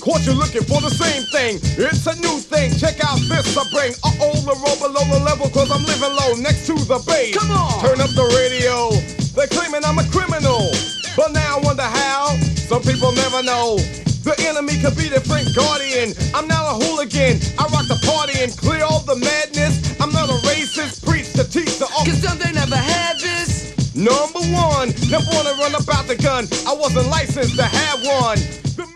Caught you looking for the same thing. It's a new thing. Check out this I bring. The roll below the level, cause I'm living low next to the base. Come on! Turn up the radio. They're claiming I'm a criminal. But now I wonder how. Some people never know. The enemy could be their friend guardian. I'm not a hooligan. I rock the party and clear all the madness. I'm not a racist. Preach to teach the Cause some they never had this. Number one, never wanna run about the gun. I wasn't licensed to have one. The